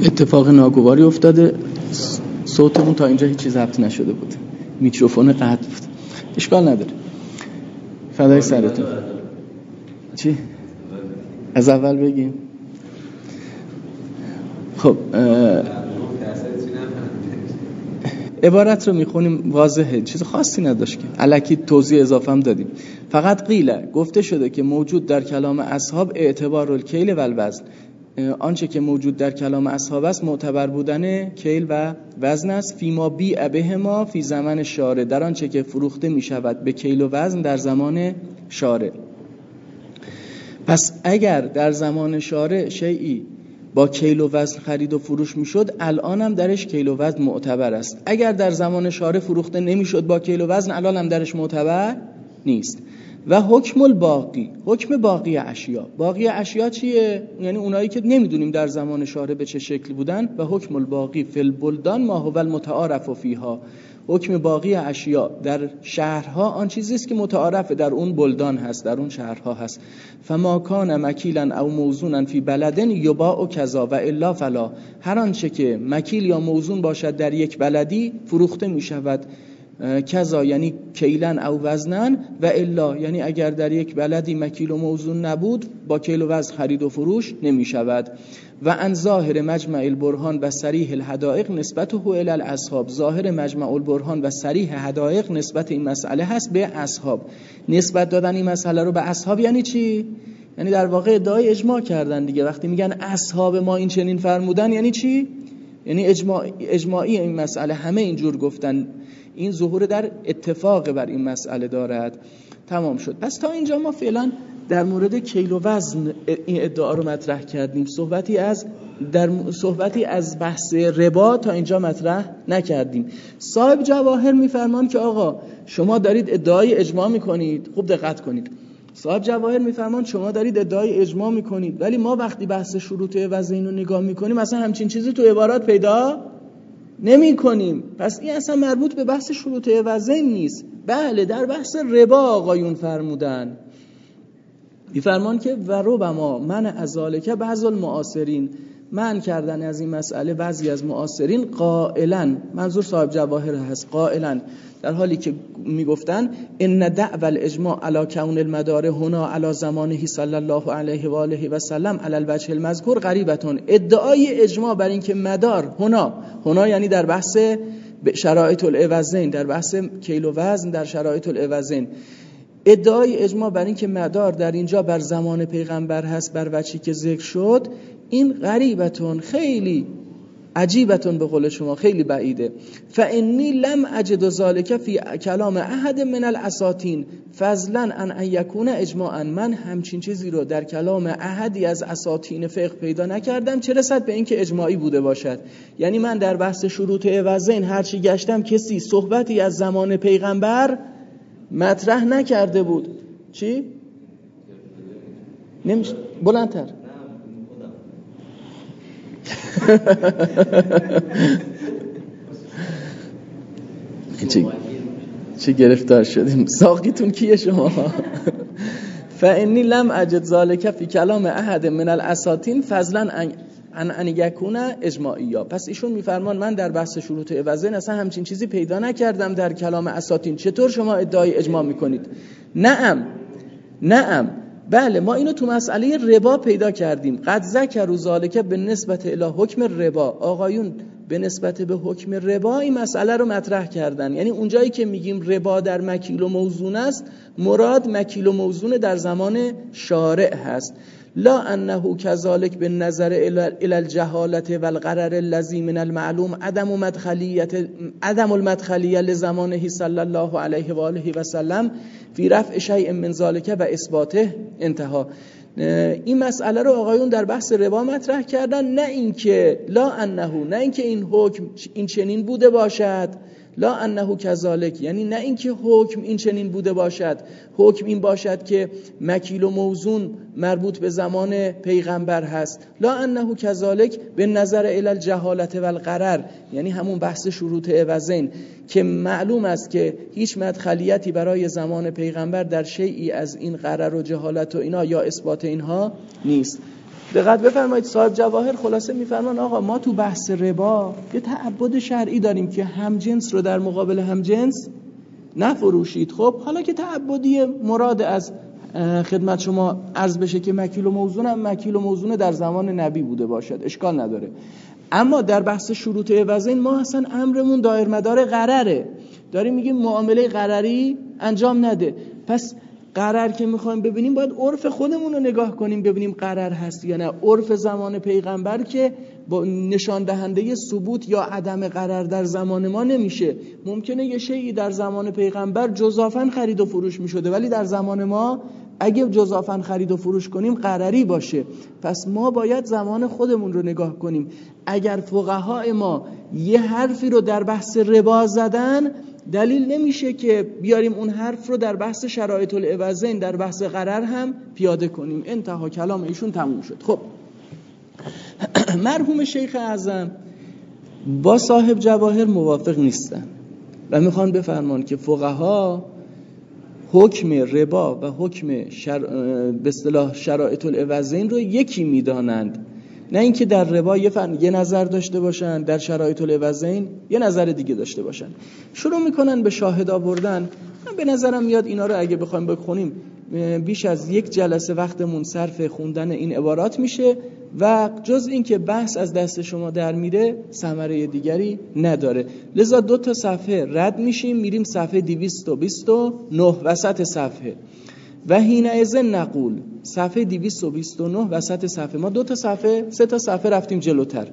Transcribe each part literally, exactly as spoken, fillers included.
اتفاق ناگواری افتاده، صوتمون تا اینجا هیچی ضبط نشده بود، میکروفون قطع بود. اشکال نداره، فدای سرتون. چی؟ از اول بگیم. خب عبارت رو میخونیم، واضحه، چیز خاصی نداشت که الکی توضیح اضافه هم دادیم. فقط قیله، گفته شده که موجود در کلام اصحاب اعتبار الکیل و الوزن، آنچه که موجود در کلام اصحاب است معتبر بودن کیل و وزن است. فیما بیع بهما فی زمان شارع، در آنچه که فروخته می شود به کیل و وزن در زمان شارع. پس اگر در زمان شارع شیئی با کیل و وزن خرید و فروش می شد، الان هم درش کیل و وزن معتبر است. اگر در زمان شارع فروخته نمی شد با کیل و وزن، الان هم درش معتبر نیست. و حکم الباقی، حکم باقی اشیا. باقی اشیا چیه؟ یعنی اونایی که نمیدونیم در زمان شارع به چه شکل بودن. و حکم الباقی فی البلدان ما هو المتعارف فیها، حکم باقی اشیا در شهرها آن چیزی است که متعارف در اون بلدان هست، در اون شهرها هست. فما کان مکیلا او موزونا فی بلد یباع کذا و الا فلا، هر آنچه که مکیل یا موزون باشد در یک بلدی فروخته می شود کذا، یعنی کیلن او وزنن، و الا یعنی اگر در یک بلدی مکیل و موزون نبود با کیل و وزن خرید و فروش نمی شود. و ان ظاهر مجمع البرهان و صریح الحدائق نسبته الی الاصحاب، ظاهر مجمع البرهان و صریح حدائق نسبت این مسئله هست به اصحاب. نسبت دادن این مسئله رو به اصحاب یعنی چی؟ یعنی در واقع ادعای اجماع کردن دیگه. وقتی میگن اصحاب ما این چنین فرمودن یعنی چی؟ یعنی اجماع اجماعی این مسئله، همه اینجور گفتن. این ظهور در اتفاق بر این مسئله دارد. تمام شد. پس تا اینجا ما فعلا در مورد کیل و وزن این ادعا رو مطرح کردیم. صحبتی از در صحبتی از بحث ربا تا اینجا مطرح نکردیم. صاحب جواهر میفرمان که آقا شما دارید ادعای اجماع میکنید. خوب دقت کنید. صاحب جواهر میفرمان شما دارید ادعای اجماع میکنید، ولی ما وقتی بحث شروط وزن رو نگاه میکنیم اصلا همچین چیزی تو عبارات پیدا نمی کنیم. پس این اصلا مربوط به بحث شروط وزن نیست. بله در بحث ربا آقایون فرمودن، میفرمان که و ربما من ازالک بعض المعاصرین، من کردن از این مسئله بعضی از معاصرین، قائلا، منظور صاحب جواهر هست، قائلا در حالی که میگفتن ان دعوى الاجماع علی کون المدار هنا علی زمانه صلی الله علیه و آله و سلم علی الوجه المذکور غریبتون، ادعای اجماع بر این که مدار هنا، هنا یعنی در بحث شرایط العوضین، در بحث کیل و وزن در شرایط العوضین، ادعای اجماع بر این که مدار در اینجا بر زمان پیغمبر هست بر وجهی که ذکر شد، این غریبتون، خیلی عجیبتون به قول شما، خیلی بعیده. فانی لم اجد ذلک فی کلام احد من الاساطین فضلا عن ان یکون اجماعا، من همچین چیزی رو در کلام احدی از اساطین فقه پیدا نکردم چه رسد به این که اجماعی بوده باشد. یعنی من در بحث شروط عوضین هرچی گشتم کسی صحبتی از زمان پیغمبر مطرح نکرده بود. چی؟ نمیشه بلندتر. چی چی گرفتار شدیم؟ ساقیتون کیه شما؟ فانی لم اجد ذلک فی کلام احد من الاساطین فضلا عن ان یکون اجماعیا. پس ایشون میفرمان من در بحث شروط عوضین اصلا همچین چیزی پیدا نکردم در کلام اساطین. چطور شما ادعای اجماع میکنید؟ نعم نعم بله، ما اینو تو مسئله ربا پیدا کردیم. قد ذکروا ذلک به نسبت الی حکم ربا، آقایون به نسبت به حکم ربا این مسئله رو مطرح کردن. یعنی اونجایی که میگیم ربا در مکیل و موزون است، مراد مکیل و موزون در زمان شارع هست. لا انه كذلك بالنظر الى الجهاله والغرر الذي من المعلوم عدم مدخلیت عدم المدخلیه لزمانه صلی الله علیه و آله و سلم فی رفع شیء من ذلك و اثباته. انتها. این مسئله رو آقایون در بحث ربا مطرح کردن، نه اینکه لا انه، نه اینکه این حکم این چنین بوده باشد، لا انه کذالک، یعنی نه اینکه حکم این چنین بوده باشد، حکم این باشد که مکیل و موزون مربوط به زمان پیغمبر هست. لا انه کذالک به نظر الی الجهالت والغرر، یعنی همون بحث شروط عوضین که معلوم است که هیچ مدخلیتی برای زمان پیغمبر در شیئی از این غرر و جهالت و اینا یا اثبات اینها نیست. دقت بفرمایید صاحب جواهر خلاصه میفرمان آقا ما تو بحث ربا یه تعبد شرعی داریم که هم جنس رو در مقابل هم جنس نفروشید. خب حالا که تعبدی مراد از خدمت شما عرض بشه که مکیل و موزون هم مکیل و موزون در زمان نبی بوده باشد، اشکال نداره. اما در بحث شروط عوضین ما اصلا امرمون دایر مدار قراره، داریم میگیم معامله قراری انجام نده. پس قرار که میخوایم ببینیم باید عرف خودمون رو نگاه کنیم ببینیم قرار هست یا نه. عرف زمان پیغمبر که با نشان دهنده ثبوت یا عدم قرار در زمان ما نمیشه. ممکنه یه شیئی در زمان پیغمبر جزافاً خرید و فروش میشده ولی در زمان ما اگه جزافاً خرید و فروش کنیم قراری باشه. پس ما باید زمان خودمون رو نگاه کنیم. اگر فقهای ما یه حرفی رو در بحث ربا زدن دلیل نمیشه که بیاریم اون حرف رو در بحث شرایط العوضین در بحث قرار هم پیاده کنیم. انتها کلام ایشون تموم شد. خب مرحوم شیخ اعظم با صاحب جواهر موافق نیستن و میخوان بفرمان که فقها حکم ربا و حکم شر... به اصطلاح شرایط العوضین رو یکی میدانند، نه اینکه در ربا یه, فن... یه نظر داشته باشن در شرایط العوضین یه نظر دیگه داشته باشن. شروع میکنن به شاهد آوردن. من به نظرم میاد اینا رو اگه بخوایم بخونیم بیش از یک جلسه وقتمون صرف خوندن این عبارات میشه و جز این که بحث از دست شما در میره ثمره دیگری نداره. لذا دو تا صفحه رد میشیم میریم صفحه دویست و بیست و نه وسط صفحه و حینئذ نقول صفحه دویست و بیست و نه وسط صفحه. ما دو تا صفحه سه تا صفحه رفتیم جلوتر.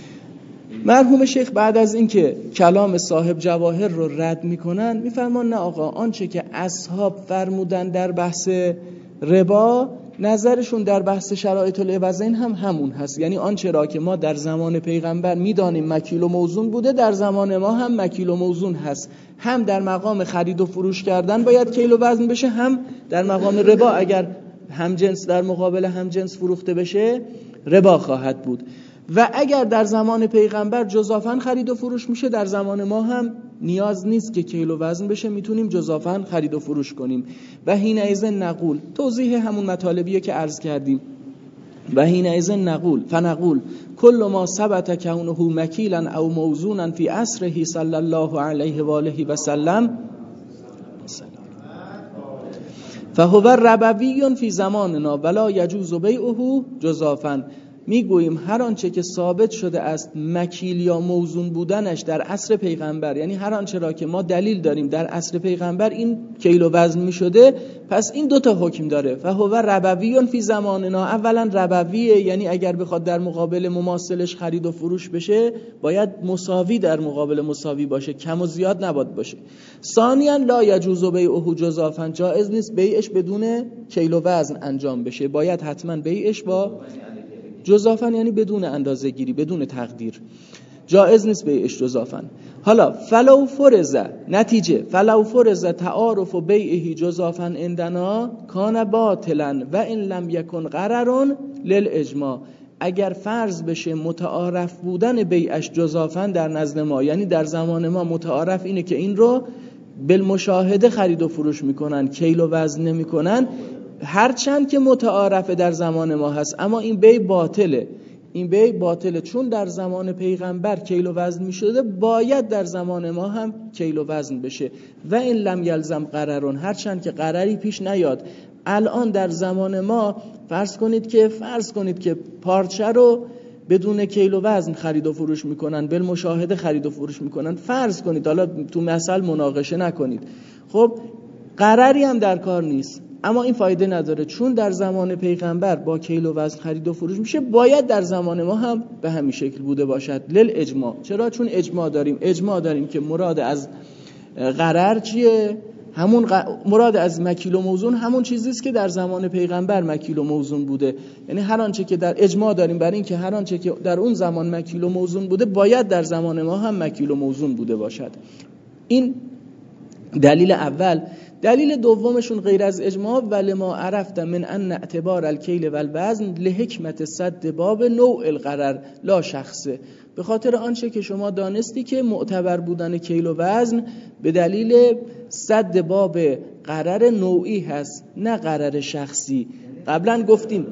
مرحوم شیخ بعد از اینکه کلام صاحب جواهر رو رد میکنن میفرمان نه آقا آنچه که اصحاب فرمودن در بحث ربا نظرشون در بحث شرایط العوضین هم همون هست. یعنی آنچه را که ما در زمان پیغمبر میدانیم مکیل و موزون بوده در زمان ما هم مکیل و موزون هست. هم در مقام خرید و فروش کردن باید کیل و وزن بشه، هم در مقام ربا اگر هم جنس در مقابل هم جنس فروخته بشه ربا خواهد بود. و اگر در زمان پیغمبر جزافاً خرید و فروش میشه در زمان ما هم نیاز نیست که کیل و وزن بشه، میتونیم جزافاً خرید و فروش کنیم. و حینئذ نقول توضیح همون مطالبیه که عرض کردیم. و حینئذ نقول فنقول کل ما ثبت کونه مکیلا او موزونا فی عصره صلی الله علیه و آله و سلم فهو ربوی فی زماننا ولا یجوز بیعه جزافاً. میگوییم هر آنچه که ثابت شده است مکیل یا موزون بودنش در عصر پیغمبر، یعنی هر آنچه را که ما دلیل داریم در عصر پیغمبر این کیل و وزن میشده، پس این دوتا حکم داره. فهو ربوی فی زماننا، اولا ربویه یعنی اگر بخواد در مقابل مماثلش خرید و فروش بشه باید مساوی در مقابل مساوی باشه، کم و زیاد نباید باشه. ثانیاً لا یجوز بیعه جزافاً، جایز نیست بیعش بدون کیل و وزن انجام بشه، باید حتما بیعش با جزافاً یعنی بدون اندازه گیری بدون تقدیر، جایز نیست بیعش جزافاً. حالا فلو فرض، نتیجه فلو فرض تعارف بیعه جزافاً عندنا کان باطلا و ان لم یکن قرر للاجماع. اگر فرض بشه متعارف بودن بیعش جزافاً در نزد ما، یعنی در زمان ما متعارف اینه که این رو بالمشاهده خرید و فروش میکنن کیل و وزن نمیکنن، هرچند که متعارف در زمان ما هست اما این بیع باطله. این بیع باطله چون در زمان پیغمبر کیل و وزن می شده، باید در زمان ما هم کیل و وزن بشه. و این لم یلزم قررون، هرچند که قرری پیش نیاد. الان در زمان ما فرض کنید که فرض کنید که پارچه رو بدون کیل و وزن خرید و فروش میکنن، بالمشاهده خرید و فروش میکنن، فرض کنید، حالا تو مثل مناقشه نکنید، خب قرری هم در کار نیست، اما این فایده نداره چون در زمان پیغمبر با کیل و وزن خرید و فروش میشه، باید در زمان ما هم به همین شکل بوده باشد. لل اجماع. چرا؟ چون اجماع داریم. اجماع داریم که مراد از قرر چیه؟ همون ق... مراد از مکیل و موزون همون چیزی است که در زمان پیغمبر مکیل و موزون بوده. یعنی هر آنچه که در اجماع داریم بر این که هر آنچه که در اون زمان مکیل و موزون بوده باید در زمان ما هم مکیل و موزون بوده باشد. این دلیل اول. دلیل دومشون غیر از اجماع ولما عرفت من ان اعتبار الکیل و الوزن لحکمت صد باب نوع القرر لا شخصه، به خاطر آنچه که شما دانستی که معتبر بودن کیل و وزن به دلیل صد باب قرر نوعی هست نه قرر شخصی. قبلا گفتیم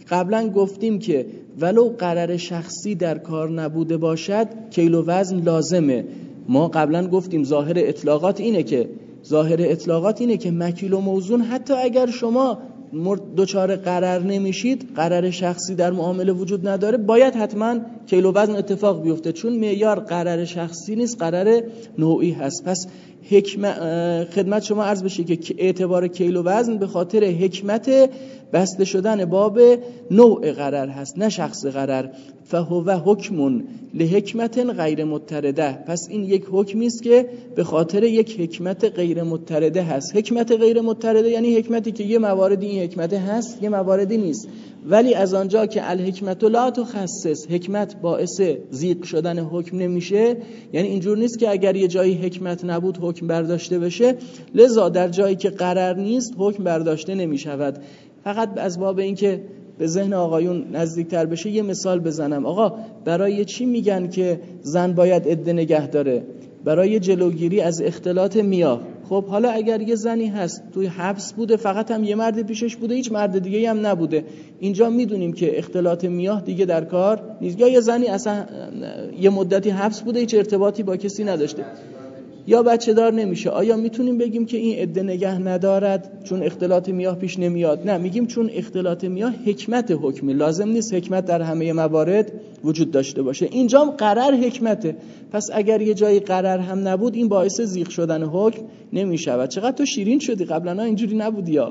قبلا گفتیم که ولو قرار شخصی در کار نبوده باشد کیل و وزن لازمه. ما قبلا گفتیم ظاهر اطلاقات اینه که ظاهر اطلاقات اینه که مکیل و موزون حتی اگر شما دوچار قرار نمیشید، قرار شخصی در معامله وجود نداره، باید حتما کیل و وزن اتفاق بیفته، چون معیار قرار شخصی نیست، قرار نوعی هست. پس حکمت خدمت شما عرض بشه که اعتبار کیل و وزن به خاطر حکمت بسته شدن باب نوع قرار هست، نه شخص قرار. فهو حکم لحکمت غیر مضطرده. پس این یک حکمی است که به خاطر یک حکمت غیر مضطرده هست. حکمت غیر مضطرده یعنی حکمتی که یه مواردی این حکمت هست، یه مواردی نیست. ولی از آنجا که الحکمت لا تخصص، حکمت باعث ضیق شدن حکم نمیشه، یعنی اینجور نیست که اگر یه جایی حکمت نبود حکم برداشته بشه، لذا در جایی که قرار نیست حکم برداشته نمیشود. فقط از باب این که به ذهن آقایون نزدیکتر بشه یه مثال بزنم. آقا برای چی میگن که زن باید عده نگه داره؟ برای جلوگیری از اختلاط میاه. خب حالا اگر یه زنی هست توی حبس بوده، فقط هم یه مرد پیشش بوده، هیچ مرد دیگه هم نبوده، اینجا میدونیم که اختلاط میاه دیگه در کار نیست. یا یه زنی اصلا یه مدتی حبس بوده، هیچ ارتباطی با کسی نداشته، یا بچه دار نمیشه، آیا میتونیم بگیم که این عده نگه ندارد چون اختلاط میاه پیش نمیاد؟ نه، میگیم چون اختلاط میاه حکمت حکمی، لازم نیست حکمت در همه موارد وجود داشته باشه. اینجام قرار حکمته. پس اگر یه جایی قرار هم نبود این باعث ضیق شدن حکم نمیشود. چقدر تو شیرین شدی، قبلا اینجوری نبودی یا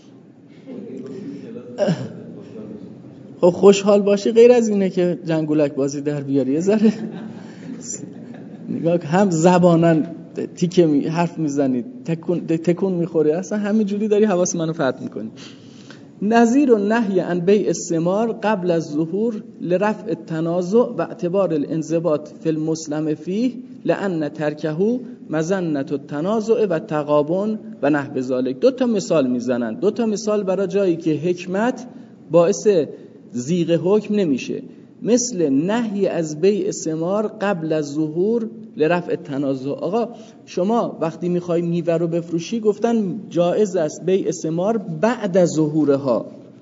خب خوشحال باشی غیر از اینه که جنگولک بازی در بیاری. یه ذره نگاه هم زبانن تیکه می حرف میزنید، تکون تکون میخوره، اصلا همینجوری داری حواس منو پرت میکنی. نظیر و نهی عن بیع الثمار قبل الظهور لرفع التنازع و اعتبار الانضباط فی المسلم فیه لان ترکه مظنه التنازع و تقابن و نحو ذلک. دو تا مثال میزنن، دو تا مثال برای جایی که حکمت باعث ضیق حکم نمیشه. مثل نهی از بیع ثمار قبل از ظهور لرفع التنازع. آقا شما وقتی میخوای میوه رو بفروشی گفتن جایز است بیع ثمار بعد از ظهورها،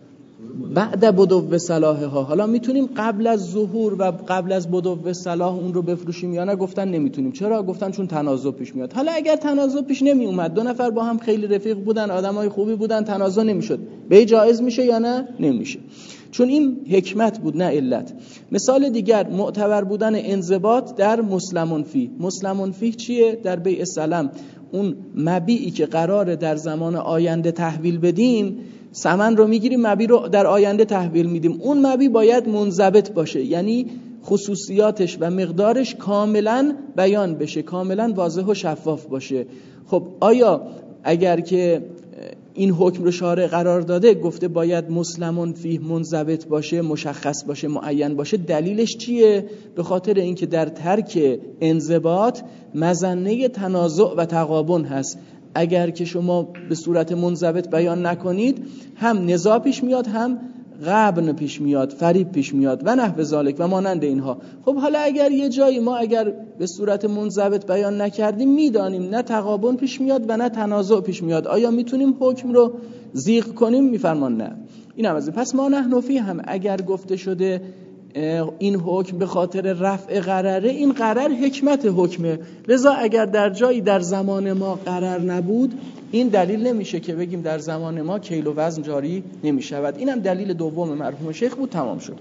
بعد بدو صلاحها. حالا میتونیم قبل از ظهور و قبل از بدو صلاح اون رو بفروشیم یا نه؟ گفتن نمیتونیم. چرا؟ گفتن چون تنازع پیش میاد. حالا اگر تنازع پیش نمی اومد، دو نفر با هم خیلی رفیق بودن، آدمای خوبی بودن، تنازع نمیشد، بیع جایز میشه یا نه؟ نمیشه، چون این حکمت بود نه علت. مثال دیگر معتبر بودن انضباط در مسلمون فی. مسلمون فی چیه؟ در بیع سلم، اون مبیعی که قراره در زمان آینده تحویل بدیم، ثمن رو میگیریم، مبیع رو در آینده تحویل میدیم، اون مبیع باید منضبط باشه، یعنی خصوصیاتش و مقدارش کاملا بیان بشه، کاملا واضح و شفاف باشه. خب آیا اگر که این حکم رو شارع قرار داده، گفته باید مسلمون فیه منضبط باشه، مشخص باشه، معین باشه، دلیلش چیه؟ به خاطر اینکه در ترک انضباط مظنه تنازع و تقابن هست. اگر که شما به صورت منضبط بیان نکنید، هم نزاع پیش میاد، هم غبن پیش میاد، فریب پیش میاد و نحو ذالک و مانند اینها. خب حالا اگر یه جایی ما اگر به صورت منضبط بیان نکردیم، میدانیم نه تقابن پیش میاد و نه تنازع پیش میاد، آیا میتونیم حکم رو ضیق کنیم؟ میفرمان نه. این هم از این. پس ما نحن فی هم اگر گفته شده این حکم به خاطر رفع قراره، این قرار حکمت حکمه، لذا اگر در جایی در زمان ما قرار نبود، این دلیل نمیشه که بگیم در زمان ما کیل و وزن جاری نمیشود. اینم دلیل دوم مرحوم شیخ بود، تمام شد.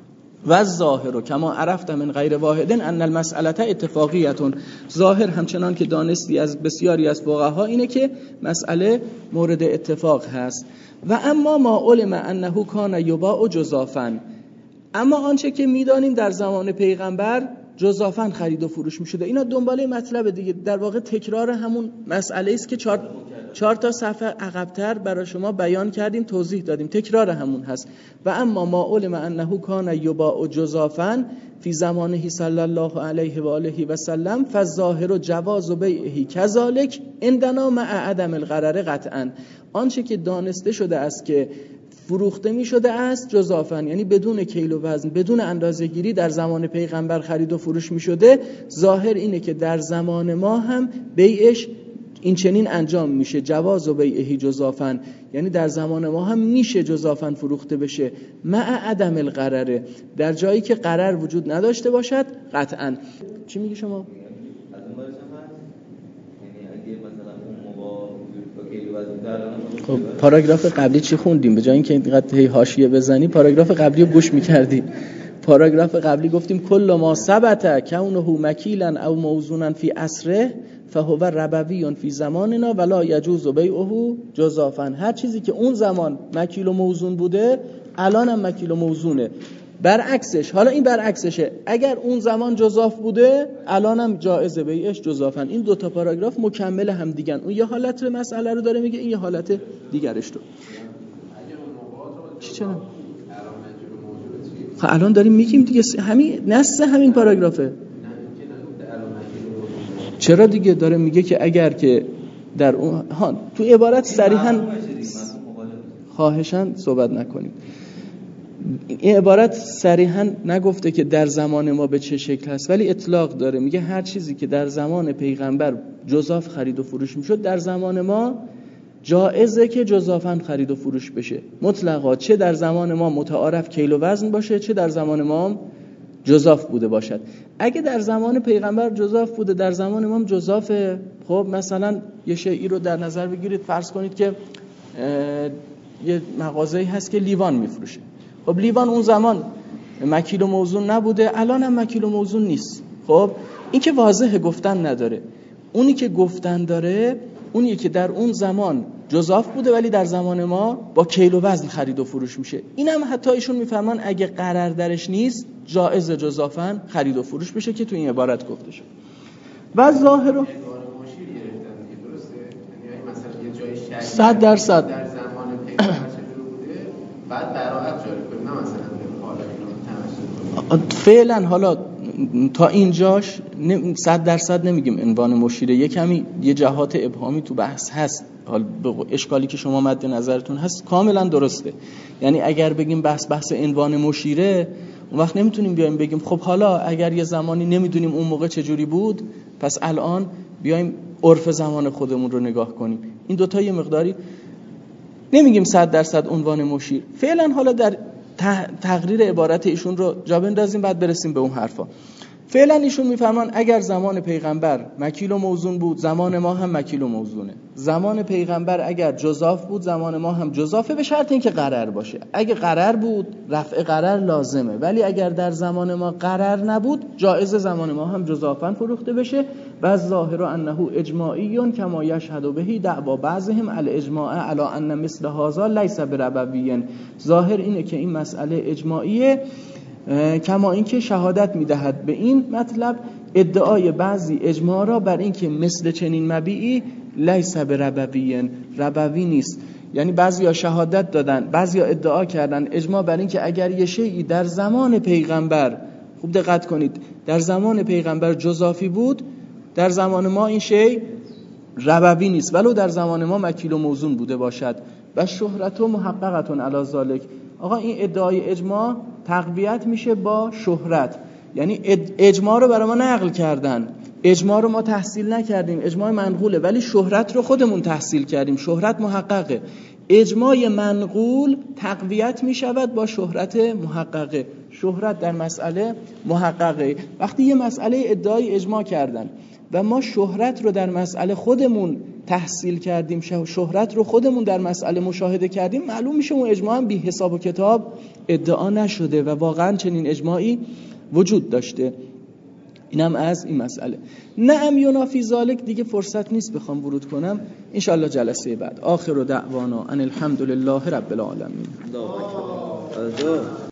و ظاهر کما عرفت من غیر واحد ان المساله اتفاقیه. ظاهر همچنان که دانستی از بسیاری از فقها اینه که مسئله مورد اتفاق هست. و اما ما علم انه کان یباع جزافا، اما آنچه که میدانیم در زمان پیغمبر جزافن خرید و فروش میشده. اینا دنباله مطلب دیگه، در واقع تکرار همون مسئله است که چهار چهار تا صفحه عقب‌تر برای شما بیان کردیم، توضیح دادیم، تکرار همون هست. و اما ما علم انه کان یباع جزافا فی زمانه صلی الله علیه و آله و سلم فالظاهر جواز بیعه کذالک عندنا مع عدم الغرر قطعا. آنچه که دانسته شده است که فروخته می شده است جزافن، یعنی بدون کیل و وزن، بدون اندازه گیری در زمان پیغمبر خرید و فروش می شده، ظاهر اینه که در زمان ما هم بیعش این چنین انجام میشه جواز و بیعه جزافن، یعنی در زمان ما هم میشه جزافن فروخته بشه، مع عدم القرره، در جایی که قرر وجود نداشته باشد قطعا. چی میگی شما؟ خب پاراگراف قبلی چی خوندیم؟ به جای اینکه اینقدر هی حاشیه بزنی پاراگراف قبلی رو گوش میکردی. پاراگراف قبلی گفتیم کل ما ثبت کونه مکیلا او موزونا فی عصره فهو ربوی فی زماننا ولا یجوز بیعه جزافا. هر چیزی که اون زمان مکیل و موزون بوده الان هم مکیل و موزونه. برعکسش، حالا این برعکسشه، اگر اون زمان جزاف بوده الان هم جایز بیعش جزافا. این دو تا پاراگراف مکمل هم دیگن. اون یه حالت مسئله رو داره میگه، این یه حالت دیگرش رو. چی چرا؟ خب الان داریم میگیم دیگه، همین نص همین پاراگرافه. چرا دیگه داره میگه که اگر که در اون ها تو عبارت صریحا خواهشاً صحبت نکنیم، این عبارت صریحا نگفته که در زمان ما به چه شکل هست، ولی اطلاق داره، میگه هر چیزی که در زمان پیغمبر جزاف خرید و فروش میشد در زمان ما جائزه که جزافاً خرید و فروش بشه مطلقا، چه در زمان ما متعارف کیل و وزن باشه چه در زمان ما جزاف بوده باشد. اگه در زمان پیغمبر جزاف بوده در زمان ما جزافه، خب مثلا یه شیئی رو در نظر بگیرید، فرض کنید که یه مغازه‌ای هست که لیوان میفروشه. خب لیوان اون زمان مکیل و موزون نبوده، الان هم مکیل و موزون نیست. خب این که واضحه گفتن نداره. اونی که گفتن داره اونی که در اون زمان جزاف بوده ولی در زمان ما با کیل و وزن خرید و فروش میشه. اینم حتی ایشون میفرمان اگه قرار درش نیست جائز جزافاً خرید و فروش بشه که تو این عبارت گفته شد. و ظاهر رو صد درصد در زمان پیغمبر چجوری بوده بعد براءت جاری کنیم، نه مثلا حالا اینو تماشا فعلا حالا تا اینجاش صد درصد نمیگیم عنوان مشیره، یه کمی یه جهات ابهامی تو بحث هست. حالا اشکالی که شما مد نظرتون هست کاملا درسته، یعنی اگر بگیم بحث بحث عنوان مشیره اون وقت نمیتونیم بیایم بگیم خب حالا اگر یه زمانی نمیدونیم اون موقع چجوری بود پس الان بیایم عرف زمان خودمون رو نگاه کنیم. این دوتا یه مقداری نمیگیم صد درصد عنوان مشیر. فعلا حالا در تقریر عبارت ایشون رو جا بندازیم بعد برسیم به اون حرفا. فعلا ایشون میفرمان اگر زمان پیغمبر مکیل و موزون بود زمان ما هم مکیل و موزونه. زمان پیغمبر اگر جزاف بود زمان ما هم جزافه، به شرط اینکه قرر باشه. اگه قرر بود رفع قرر لازمه، ولی اگر در زمان ما قرر نبود جایز زمان ما هم جزافاً فروخته بشه. و ظاهر انه اجماعی کما یشهد بهی دعوا بعضهم الاجماع علی ان مثل هذا لیس بربوی. ظاهر اینه که این مسئله اجماعیه، کما اینکه شهادت میدهد به این مطلب ادعای بعضی اجماع را بر اینکه مثل چنین مبیعی لیس بربوی، ربوی نیست. یعنی بعضیا شهادت دادن، بعضیا ادعا کردن اجماع بر اینکه اگر یه شیئی در زمان پیغمبر، خوب دقت کنید، در زمان پیغمبر جزافی بود در زمان ما این شیء ربوی نیست ولو در زمان ما مکیل و موزون بوده باشد. و شهرت و محققتون علی ذالک. آقا این ادعای اجماع تقویت میشه با شهرت، یعنی اجماع رو برای ما نقل کردن، اجماع رو ما تحصیل نکردیم، اجماع منقوله، ولی شهرت رو خودمون تحصیل کردیم، شهرت محققه. اجماع منقول تقویت میشود با شهرت محققه. شهرت در مسئله محققه. وقتی یه مسئله ادعای اجماع کردن و ما شهرت رو در مسئله خودمون تحصیل کردیم، شهرت رو خودمون در مسئله مشاهده کردیم، معلوم میشه اون اجماع هم بی حساب و کتاب ادعا نشده و واقعا چنین اجماعی وجود داشته. اینم از این مسئله. نعم ینافی ذالک دیگه فرصت نیست بخوام ورود کنم، انشالله جلسه بعد. آخر دعوانا ان الحمدلله رب العالمین.